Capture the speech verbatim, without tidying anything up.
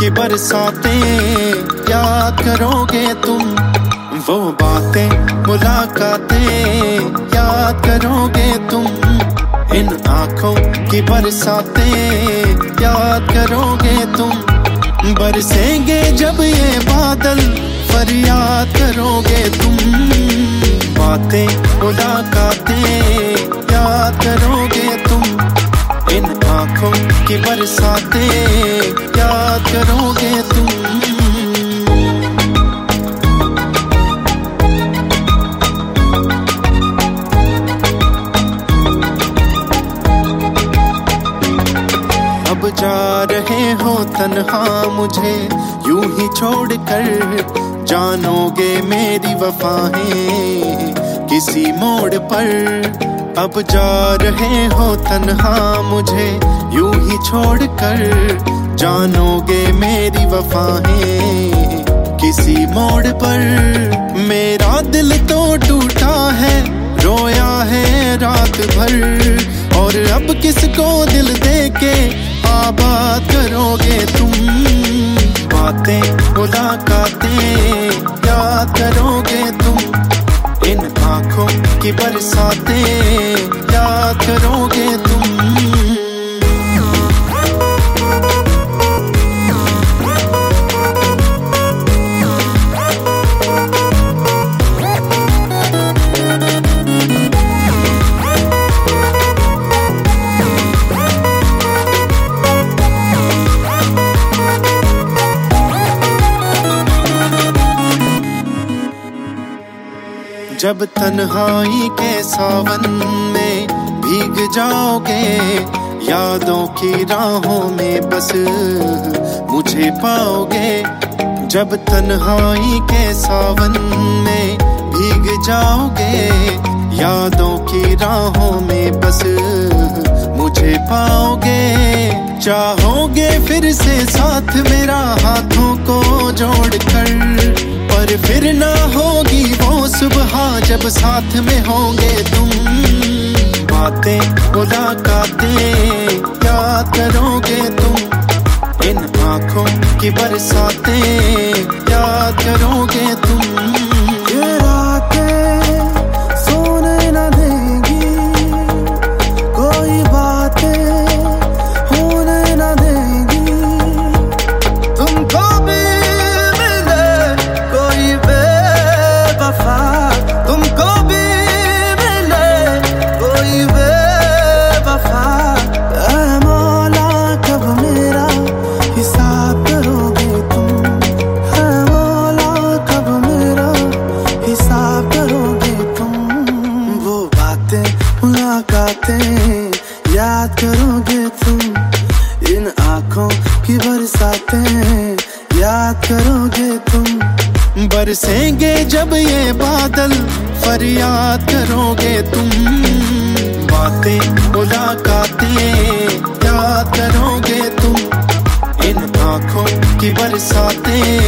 की बरसातें याद करोगे तुम, वो बातें मुलाकातें याद करोगे तुम, इन आंखों की बरसातें याद करोगे तुम। बरसेंगे जब ये बादल फरियाद करोगे तुम, बातें मुलाकातें याद करोगे तुम, इन आंखों की बरसातें याद करोगे तुम। अब जा रहे हो तन्हा मुझे यूं ही छोड़कर, जानोगे मेरी वफाएं किसी मोड़ पर। अब जा रहे हो तन्हा मुझे यूं ही छोड़कर, जानोगे मेरी वफाएं किसी मोड़ पर। मेरा दिल तो टूटा है, रोया है रात भर, और अब किसको दिल देके आबाद करोगे तुम। बातें मुलाकातें याद करोगे तुम, इन आंखों की बरसातें याद करोगे तुम। जब तन्हाई के सावन में भीग जाओगे, यादों की राहों में बस मुझे पाओगे। जब तन्हाई के सावन में भीग जाओगे, यादों की राहों में बस मुझे पाओगे। चाहोगे फिर से साथ मेरा हाथों को जोड़कर, पर फिर ना होगी वो सुबह जब साथ में होंगे तुम। बातें मुलाकातें याद करोगे तुम, इन आंखों की बरसातें याद करोगे तुम। ये रातें सोने न देंगी, कोई बातें होने न देंगी। तुमको भी मिले कोई बेवफा, तुमको भी मिले कोई बेवफा। ऐ मौला कब मेरा हिसाब करोगे तुम, ऐ मौला कब मेरा हिसाब करोगे तुम। वो बातें मुलाकातें याद करोगे तुम, इन आंखों की बरसातें याद करोगे तुम। बरसेंगे जब ये बादल फरियाद करोगे तुम, बातें मुलाकातें याद करोगे तुम, इन आंखों की बरसातें